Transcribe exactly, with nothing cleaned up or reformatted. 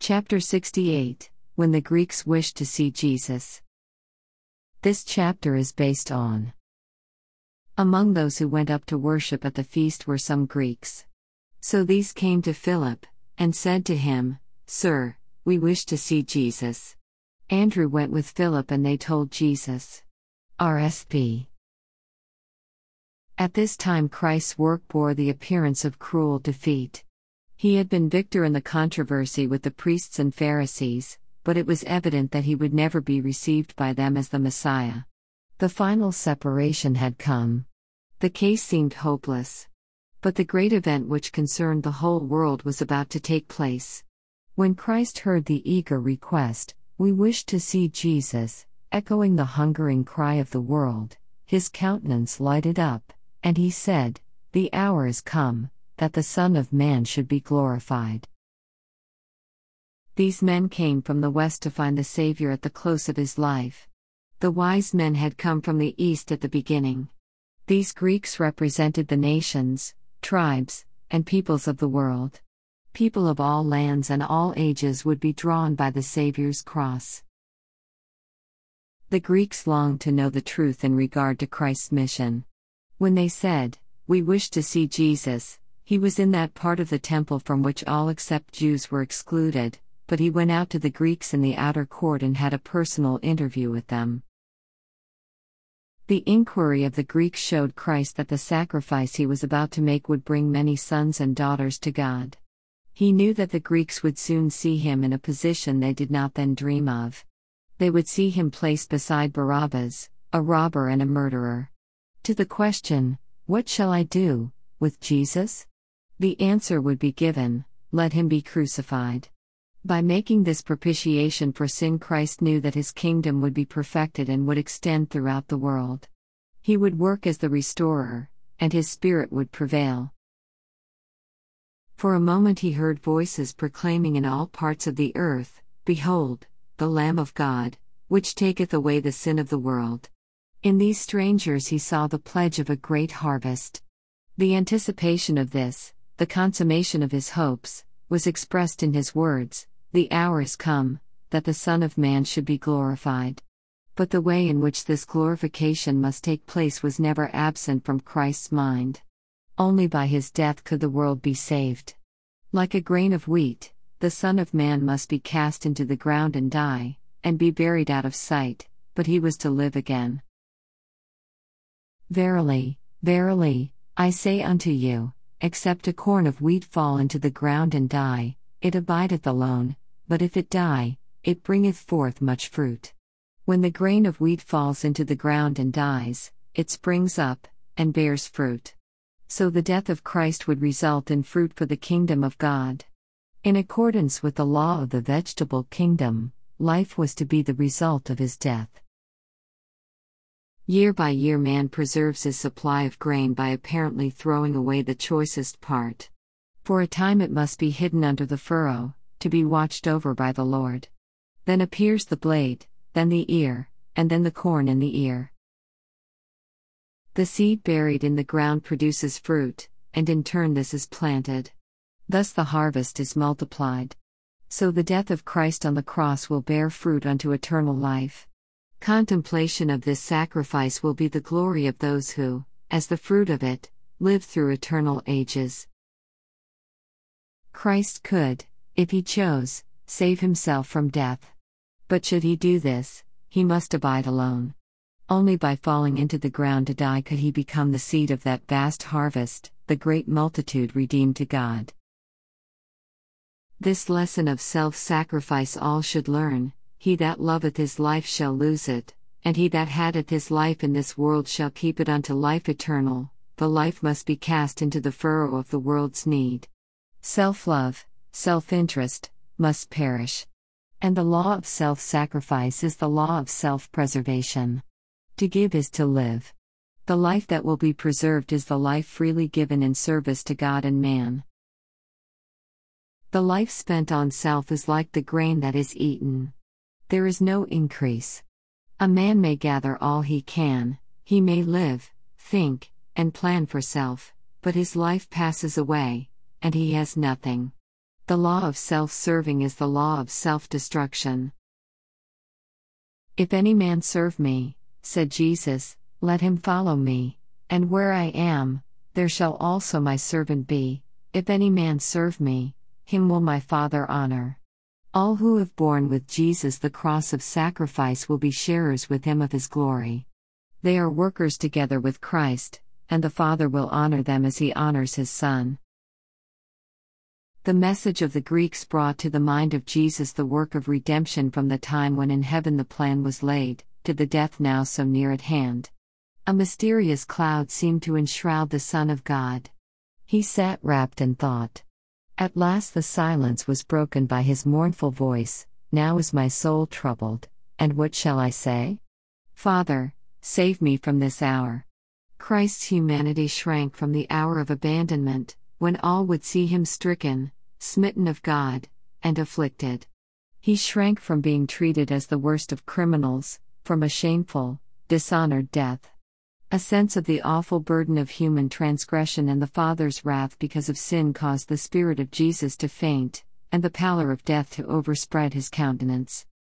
Chapter sixty-eight, When the Greeks Wished to See Jesus. This chapter is based on. Among those who went up to worship at the feast were some Greeks. So these came to Philip, and said to him, "Sir, we wish to see Jesus." Andrew went with Philip and they told Jesus. R S P. At this time Christ's work bore the appearance of cruel defeat. He had been victor in the controversy with the priests and Pharisees, but it was evident that he would never be received by them as the Messiah. The final separation had come. The case seemed hopeless. But the great event which concerned the whole world was about to take place. When Christ heard the eager request, "We wish to see Jesus," echoing the hungering cry of the world, his countenance lighted up, and he said, "The hour is come, that the Son of Man should be glorified." These men came from the west to find the Savior at the close of his life. The wise men had come from the east at the beginning. These Greeks represented the nations, tribes, and peoples of the world. People of all lands and all ages would be drawn by the Savior's cross. The Greeks longed to know the truth in regard to Christ's mission. When they said, "We wish to see Jesus," he was in that part of the temple from which all except Jews were excluded, but he went out to the Greeks in the outer court and had a personal interview with them. The inquiry of the Greeks showed Christ that the sacrifice he was about to make would bring many sons and daughters to God. He knew that the Greeks would soon see him in a position they did not then dream of. They would see him placed beside Barabbas, a robber and a murderer. To the question, "What shall I do with Jesus?" the answer would be given, "Let him be crucified." By making this propitiation for sin, Christ knew that his kingdom would be perfected and would extend throughout the world. He would work as the restorer, and his spirit would prevail. For a moment he heard voices proclaiming in all parts of the earth, "Behold, the Lamb of God, which taketh away the sin of the world." In these strangers he saw the pledge of a great harvest. The anticipation of this, the consummation of his hopes, was expressed in his words, "The hour is come, that the Son of Man should be glorified." But the way in which this glorification must take place was never absent from Christ's mind. Only by his death could the world be saved. Like a grain of wheat, the Son of Man must be cast into the ground and die, and be buried out of sight, but he was to live again. "Verily, verily, I say unto you, except a corn of wheat fall into the ground and die, it abideth alone, but if it die, it bringeth forth much fruit. When the grain of wheat falls into the ground and dies, it springs up, and bears fruit." So the death of Christ would result in fruit for the kingdom of God. In accordance with the law of the vegetable kingdom, life was to be the result of his death. Year by year man preserves his supply of grain by apparently throwing away the choicest part. For a time it must be hidden under the furrow, to be watched over by the Lord. Then appears the blade, then the ear, and then the corn in the ear. The seed buried in the ground produces fruit, and in turn this is planted. Thus the harvest is multiplied. So the death of Christ on the cross will bear fruit unto eternal life. Contemplation of this sacrifice will be the glory of those who, as the fruit of it, live through eternal ages. Christ could, if he chose, save himself from death. But should he do this, he must abide alone. Only by falling into the ground to die could he become the seed of that vast harvest, the great multitude redeemed to God. This lesson of self-sacrifice all should learn. He that loveth his life shall lose it, and he that hateth his life in this world shall keep it unto life eternal. The life must be cast into the furrow of the world's need. Self-love, self-interest, must perish. And the law of self-sacrifice is the law of self-preservation. To give is to live. The life that will be preserved is the life freely given in service to God and man. The life spent on self is like the grain that is eaten. There is no increase. A man may gather all he can, he may live, think, and plan for self, but his life passes away, and he has nothing. The law of self-serving is the law of self-destruction. If any man serve me, said Jesus, let him follow me, and where I am, there shall also my servant be. If any man serve me, him will my Father honor. All who have borne with Jesus the cross of sacrifice will be sharers with him of his glory. They are workers together with Christ, and the Father will honor them as he honors his Son. The message of the Greeks brought to the mind of Jesus the work of redemption from the time when in heaven the plan was laid, to the death now so near at hand. A mysterious cloud seemed to enshroud the Son of God. He sat wrapped in thought. At last the silence was broken by his mournful voice, "Now is my soul troubled, and what shall I say? Father, save me from this hour." Christ's humanity shrank from the hour of abandonment, when all would see him stricken, smitten of God, and afflicted. He shrank from being treated as the worst of criminals, from a shameful, dishonored death. A sense of the awful burden of human transgression and the Father's wrath because of sin caused the spirit of Jesus to faint, and the pallor of death to overspread his countenance.